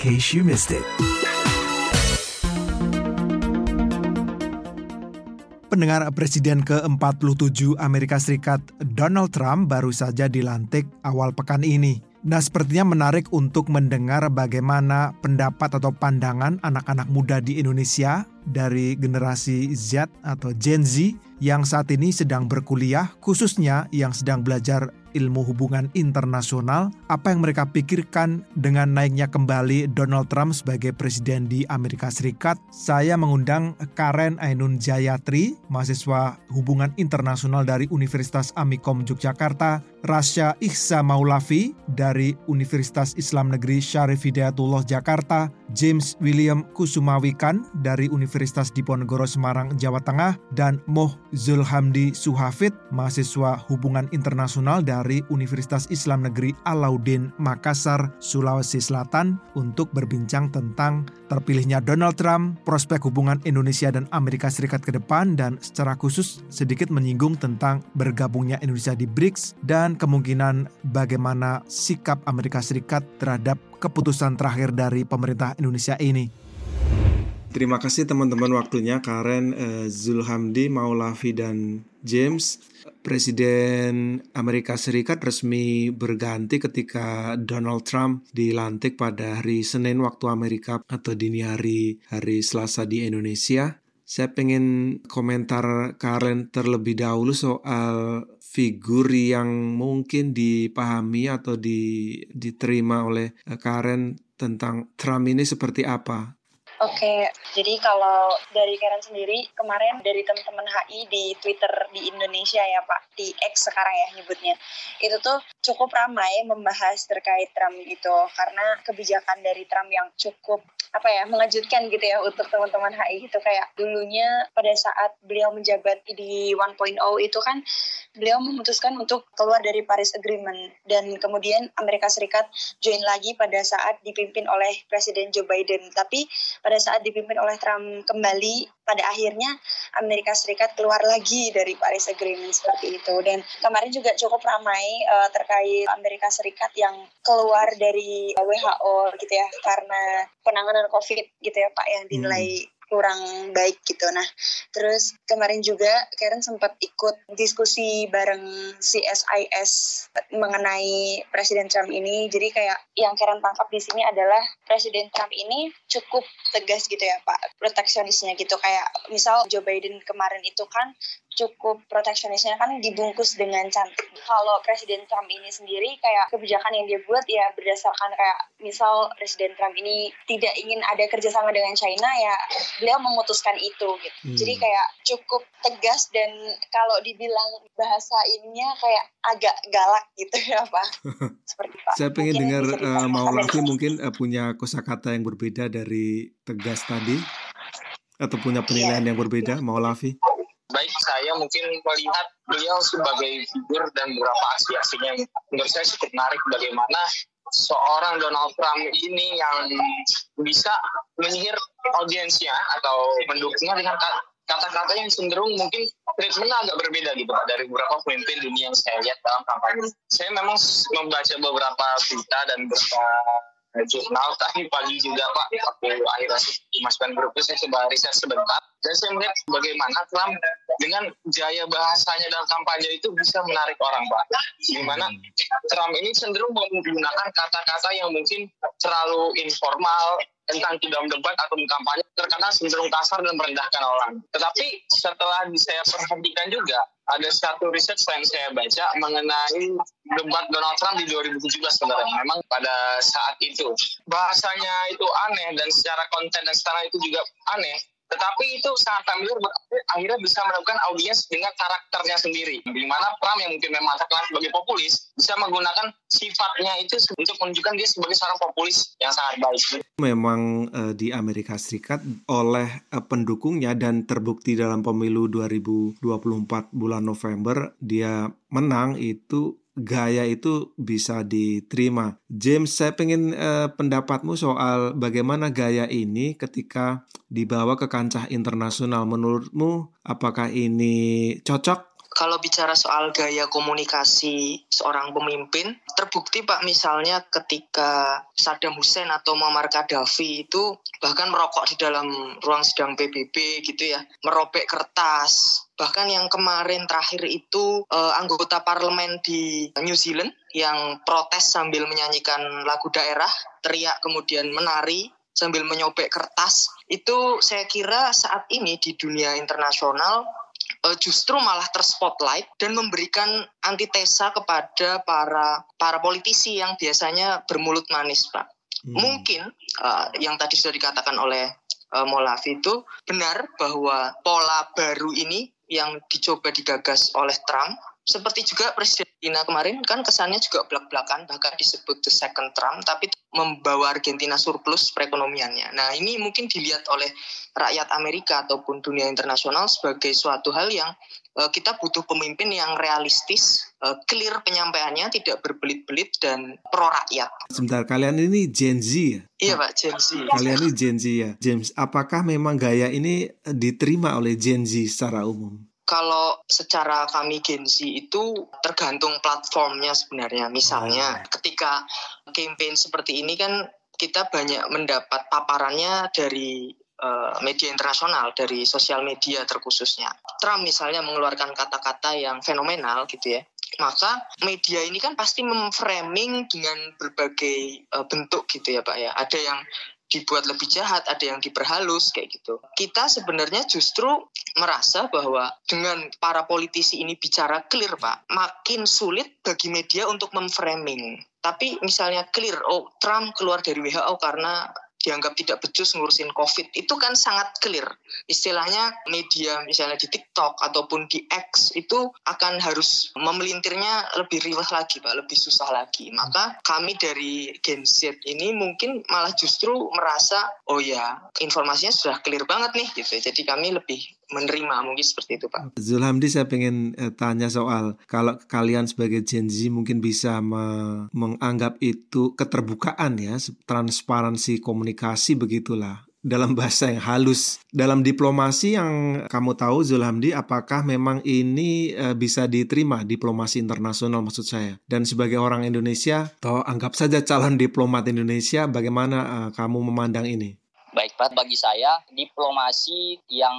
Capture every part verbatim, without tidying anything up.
case you missed it. Pendengar, Presiden ke empat puluh tujuh Amerika Serikat Donald Trump baru saja dilantik awal pekan ini. Nah, sepertinya menarik untuk mendengar bagaimana pendapat atau pandangan anak-anak muda di Indonesia dari generasi Z atau Gen Z yang saat ini sedang berkuliah, khususnya yang sedang belajar ilmu hubungan internasional, apa yang mereka pikirkan dengan naiknya kembali Donald Trump sebagai presiden di Amerika Serikat. Saya mengundang Karen Ainun Jayatri, mahasiswa hubungan internasional dari Universitas Amikom Yogyakarta, Rasya Ihsa Maulavi dari Universitas Islam Negeri Syarif Hidayatullah Jakarta, James William Kusumawikan dari Universitas Diponegoro Semarang, Jawa Tengah, dan Moh Zulhamdi Suhafid, mahasiswa hubungan internasional dari Universitas Islam Negeri Alauddin Makassar, Sulawesi Selatan, untuk berbincang tentang terpilihnya Donald Trump, prospek hubungan Indonesia dan Amerika Serikat ke depan, dan secara khusus sedikit menyinggung tentang bergabungnya Indonesia di B R I C S dan kemungkinan bagaimana sikap Amerika Serikat terhadap keputusan terakhir dari pemerintah Indonesia ini. Terima kasih teman-teman waktunya, Karen, eh, Zulhamdi, Maulavi, dan James. Presiden Amerika Serikat resmi berganti ketika Donald Trump dilantik pada hari Senin waktu Amerika atau dini hari hari Selasa di Indonesia. Saya pengen komentar Karen terlebih dahulu soal figur yang mungkin dipahami atau di, diterima oleh Karen tentang Trump ini seperti apa. Oke, jadi kalau dari Karen sendiri, kemarin dari teman-teman H I di Twitter di Indonesia ya Pak, di X sekarang ya nyebutnya, itu tuh cukup ramai membahas terkait Trump gitu, karena kebijakan dari Trump yang cukup apa ya, mengejutkan gitu ya untuk teman-teman H I itu. Kayak dulunya pada saat beliau menjabat di satu titik nol itu kan beliau memutuskan untuk keluar dari Paris Agreement, dan kemudian Amerika Serikat join lagi pada saat dipimpin oleh Presiden Joe Biden. Tapi pada saat dipimpin oleh Trump kembali, pada akhirnya Amerika Serikat keluar lagi dari Paris Agreement seperti itu. Dan kemarin juga cukup ramai uh, terkait Amerika Serikat yang keluar dari W H O gitu ya, karena penanganan COVID gitu ya Pak, yang dinilai hmm. kurang baik gitu. Nah, terus kemarin juga Karen sempat ikut diskusi bareng C S I S mengenai Presiden Trump ini. Jadi kayak yang Karen tangkap di sini adalah Presiden Trump ini cukup tegas gitu ya Pak, proteksionisnya gitu. Kayak misal Joe Biden kemarin itu kan cukup proteksionisnya kan dibungkus dengan cantik. Kalau Presiden Trump ini sendiri kayak kebijakan yang dia buat ya berdasarkan kayak misal Presiden Trump ini tidak ingin ada kerjasama dengan China, ya beliau memutuskan itu gitu. Hmm. Jadi kayak cukup tegas, dan kalau dibilang bahasa ininya kayak agak galak gitu ya Pak. Seperti Pak. Saya pengen mungkin dengar uh, Maulavi mungkin uh, punya kosakata yang berbeda dari tegas tadi, atau punya penilaian yeah. yang berbeda, Maulavi. Baik, saya mungkin melihat beliau sebagai figur dan beberapa aksi-aksinya yang menurut saya cukup menarik, bagaimana seorang Donald Trump ini yang bisa menyihir audiensnya atau mendukungnya dengan kata-kata yang cenderung mungkin treatmentnya agak berbeda gitu Pak, dari beberapa pemimpin dunia yang saya lihat dalam kampanye. Saya memang membaca beberapa berita dan beberapa jurnal tadi pagi juga Pak, waktu akhirnya masukkan grup itu saya coba riset sebentar, dan saya melihat bagaimana Trump dengan gaya bahasanya dalam kampanye itu bisa menarik orang Pak, dimana Trump ini cenderung menggunakan kata-kata yang mungkin terlalu informal tentang dalam debat atau kampanye, terkadang cenderung kasar dan merendahkan orang. Tetapi setelah saya perhatikan juga, ada satu riset yang saya baca mengenai debat Donald Trump di dua ribu tujuh belas sebenarnya. Memang pada saat itu bahasanya itu aneh, dan secara konten dan secara itu juga aneh. Tetapi itu sangat familiar, akhirnya bisa menemukan audiens dengan karakternya sendiri. Di mana Trump yang mungkin memang terkenal sebagai populis, bisa menggunakan sifatnya itu untuk menunjukkan dia sebagai seorang populis yang sangat baik. Memang uh, di Amerika Serikat oleh uh, pendukungnya, dan terbukti dalam pemilu dua ribu dua puluh empat bulan November, dia menang, itu gaya itu bisa diterima. James, saya pengen uh, pendapatmu soal bagaimana gaya ini ketika dibawa ke kancah internasional. Menurutmu apakah ini cocok? Kalau bicara soal gaya komunikasi seorang pemimpin, terbukti Pak misalnya ketika Saddam Hussein atau Muammar Gaddafi itu bahkan merokok di dalam ruang sidang P B B gitu ya, merobek kertas. Bahkan yang kemarin terakhir itu eh, anggota parlemen di New Zealand yang protes sambil menyanyikan lagu daerah, teriak kemudian menari sambil menyobek kertas. Itu saya kira saat ini di dunia internasional justru malah terspotlight dan memberikan antitesa kepada para para politisi yang biasanya bermulut manis, Pak. Hmm. Mungkin uh, yang tadi sudah dikatakan oleh uh, Molavi itu benar bahwa pola baru ini yang dicoba digagas oleh Trump, seperti juga Presiden Argentina kemarin kan kesannya juga belak-belakan, bahkan disebut the second Trump, tapi membawa Argentina surplus perekonomiannya. Nah ini mungkin dilihat oleh rakyat Amerika ataupun dunia internasional sebagai suatu hal yang uh, kita butuh pemimpin yang realistis, uh, clear penyampaiannya, tidak berbelit-belit dan pro rakyat. Sebentar, kalian ini Gen Z ya? Iya Pak, Gen Z. Kalian ini Gen Z ya? James, apakah memang gaya ini diterima oleh Gen Z secara umum? Kalau secara kami Gen Z itu tergantung platformnya sebenarnya. Misalnya ketika campaign seperti ini kan kita banyak mendapat paparannya dari uh, media internasional, dari sosial media terkhususnya. Trump misalnya mengeluarkan kata-kata yang fenomenal gitu ya. Maka media ini kan pasti memframing dengan berbagai uh, bentuk gitu ya Pak ya. Ada yang dibuat lebih jahat, ada yang diperhalus kayak gitu. Kita sebenarnya justru merasa bahwa dengan para politisi ini bicara clear Pak, makin sulit bagi media untuk memframing. Tapi misalnya clear, oh Trump keluar dari W H O karena dianggap tidak becus ngurusin COVID, itu kan sangat clear. Istilahnya media misalnya di TikTok ataupun di X itu akan harus memelintirnya lebih riwah lagi Pak, lebih susah lagi. Maka kami dari Gen Z ini mungkin malah justru merasa, oh ya informasinya sudah clear banget nih gitu. Jadi kami lebih menerima, mungkin seperti itu Pak. Zulhamdi, saya pengen eh, tanya soal kalau kalian sebagai Gen Z mungkin bisa me- menganggap itu keterbukaan ya, transparansi komunikasi begitulah. Dalam bahasa yang halus, dalam diplomasi yang kamu tahu Zulhamdi, apakah memang ini eh, bisa diterima, diplomasi internasional maksud saya? Dan sebagai orang Indonesia, atau anggap saja calon diplomat Indonesia, bagaimana eh, kamu memandang ini? Baik Pak, bagi saya diplomasi yang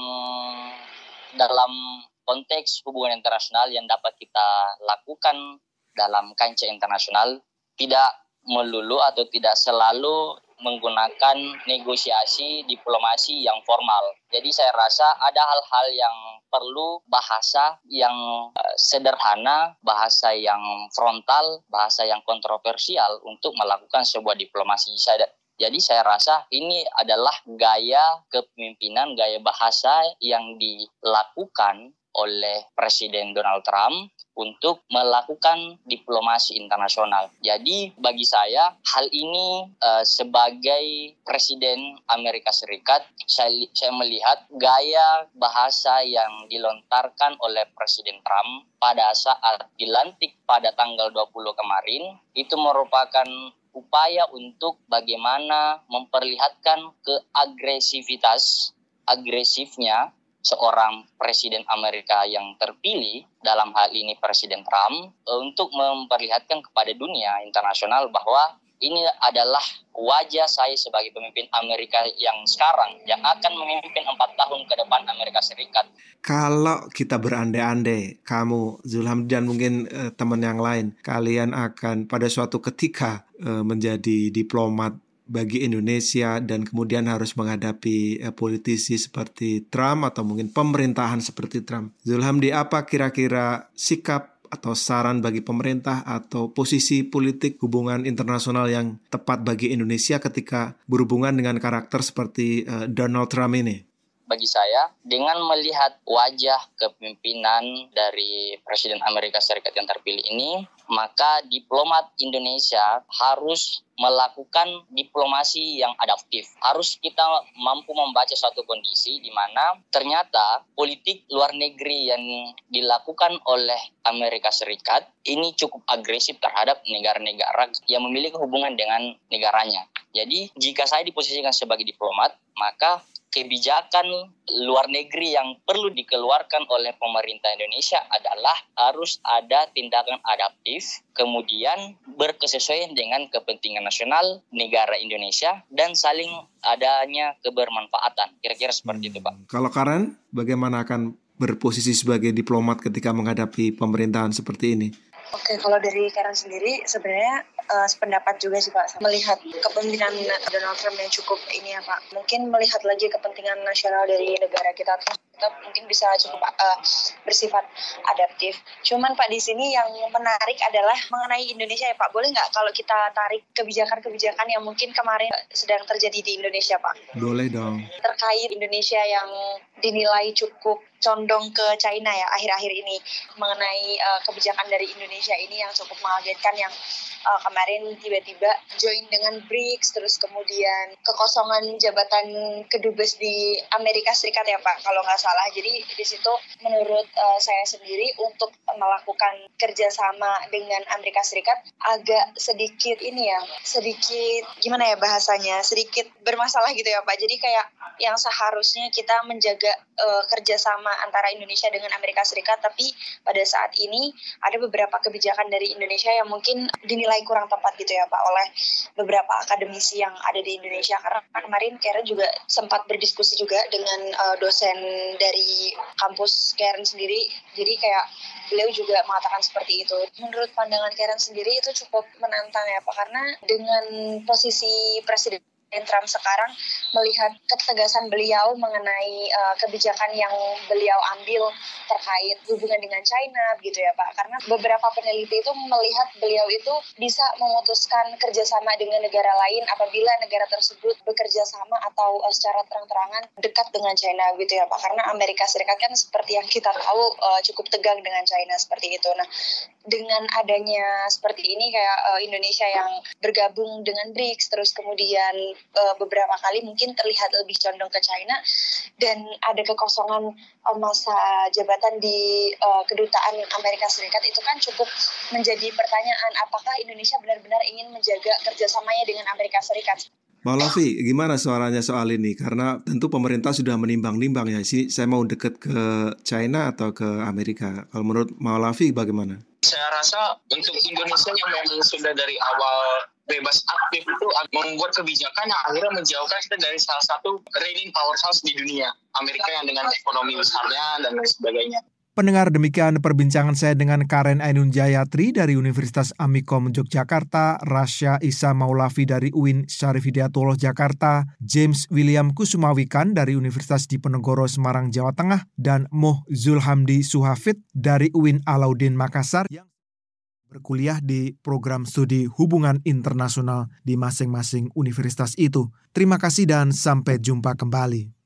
dalam konteks hubungan internasional yang dapat kita lakukan dalam kancah internasional tidak melulu atau tidak selalu menggunakan negosiasi diplomasi yang formal. Jadi saya rasa ada hal-hal yang perlu bahasa yang uh, sederhana, bahasa yang frontal, bahasa yang kontroversial untuk melakukan sebuah diplomasi. Saya Jadi saya rasa ini adalah gaya kepemimpinan, gaya bahasa yang dilakukan oleh Presiden Donald Trump untuk melakukan diplomasi internasional. Jadi bagi saya hal ini uh, sebagai Presiden Amerika Serikat, saya, saya melihat gaya bahasa yang dilontarkan oleh Presiden Trump pada saat dilantik pada tanggal dua puluh kemarin itu merupakan upaya untuk bagaimana memperlihatkan keagresivitas, agresifnya seorang Presiden Amerika yang terpilih, dalam hal ini Presiden Trump, untuk memperlihatkan kepada dunia internasional bahwa ini adalah wajah saya sebagai pemimpin Amerika yang sekarang, yang akan memimpin empat tahun ke depan Amerika Serikat. Kalau kita berandai-andai, kamu, Zulhamdi, dan mungkin eh, teman yang lain, kalian akan pada suatu ketika eh, menjadi diplomat bagi Indonesia dan kemudian harus menghadapi eh, politisi seperti Trump atau mungkin pemerintahan seperti Trump. Zulhamdi, apa kira-kira sikap atau saran bagi pemerintah atau posisi politik hubungan internasional yang tepat bagi Indonesia ketika berhubungan dengan karakter seperti uh, Donald Trump ini? Bagi saya, dengan melihat wajah kepemimpinan dari Presiden Amerika Serikat yang terpilih ini, maka diplomat Indonesia harus melakukan diplomasi yang adaptif. Harus kita mampu membaca suatu kondisi di mana ternyata politik luar negeri yang dilakukan oleh Amerika Serikat ini cukup agresif terhadap negara-negara yang memiliki hubungan dengan negaranya. Jadi, jika saya diposisikan sebagai diplomat, maka kebijakan luar negeri yang perlu dikeluarkan oleh pemerintah Indonesia adalah harus ada tindakan adaptif, kemudian berkesesuaian dengan kepentingan nasional negara Indonesia dan saling adanya kebermanfaatan. Kira-kira seperti Hmm. itu, Pak. Kalau Karen, bagaimana akan berposisi sebagai diplomat ketika menghadapi pemerintahan seperti ini? Oke, kalau dari Karen sendiri sebenarnya uh, sependapat juga sih Pak, melihat kepemimpinan Donald Trump yang cukup ini ya Pak. Mungkin melihat lagi kepentingan nasional dari negara kita, terus kita mungkin bisa cukup uh, bersifat adaptif. Cuman Pak, di sini yang menarik adalah mengenai Indonesia ya Pak. Boleh nggak kalau kita tarik kebijakan-kebijakan yang mungkin kemarin sedang terjadi di Indonesia Pak? Boleh dong. Terkait Indonesia yang dinilai cukup condong ke China ya akhir-akhir ini, mengenai uh, kebijakan dari Indonesia ini yang cukup mengagetkan, yang uh, kemarin tiba-tiba join dengan B R I C S, terus kemudian kekosongan jabatan kedubes di Amerika Serikat ya Pak kalau nggak salah. Jadi di situ menurut uh, saya sendiri untuk melakukan kerjasama dengan Amerika Serikat agak sedikit ini ya, sedikit gimana ya bahasanya, sedikit bermasalah gitu ya Pak. Jadi kayak yang seharusnya kita menjaga uh, kerjasama antara Indonesia dengan Amerika Serikat, tapi pada saat ini ada beberapa kebijakan dari Indonesia yang mungkin dinilai kurang tepat gitu ya Pak oleh beberapa akademisi yang ada di Indonesia. Karena kemarin Karen juga sempat berdiskusi juga dengan uh, dosen dari kampus Karen sendiri, jadi kayak beliau juga mengatakan seperti itu. Menurut pandangan Karen sendiri itu cukup menantang ya Pak, karena dengan posisi Presiden Trump sekarang, melihat ketegasan beliau mengenai uh, kebijakan yang beliau ambil terkait hubungan dengan China gitu ya Pak. Karena beberapa peneliti itu melihat beliau itu bisa memutuskan kerjasama dengan negara lain apabila negara tersebut bekerja sama atau uh, secara terang-terangan dekat dengan China gitu ya Pak. Karena Amerika Serikat kan seperti yang kita tahu uh, cukup tegang dengan China seperti itu. Nah, dengan adanya seperti ini kayak uh, Indonesia yang bergabung dengan B R I C S, terus kemudian uh, beberapa kali mungkin terlihat lebih condong ke China, dan ada kekosongan uh, masa jabatan di uh, kedutaan Amerika Serikat, itu kan cukup menjadi pertanyaan apakah Indonesia benar-benar ingin menjaga kerjasamanya dengan Amerika Serikat. Mbak Lavi, gimana suaranya soal ini? Karena tentu pemerintah sudah menimbang-nimbang ya, sini saya mau deket ke China atau ke Amerika. Kalau menurut Mbak Lavi bagaimana? Saya rasa untuk Indonesia yang memang sudah dari awal bebas aktif itu membuat kebijakan yang akhirnya menjauhkan kita dari salah satu reigning powerhouse di dunia, Amerika yang dengan ekonomi besarnya dan lain sebagainya. Pendengar, demikian perbincangan saya dengan Karen Ainun Jayatri dari Universitas Amikom Yogyakarta, Rasya Isa Maulavi dari U I N Syarif Hidayatullah Jakarta, James William Kusumawikan dari Universitas Diponegoro Semarang Jawa Tengah, dan Moh Zulhamdi Suhafid dari U I N Alauddin Makassar yang berkuliah di program studi hubungan internasional di masing-masing universitas itu. Terima kasih dan sampai jumpa kembali.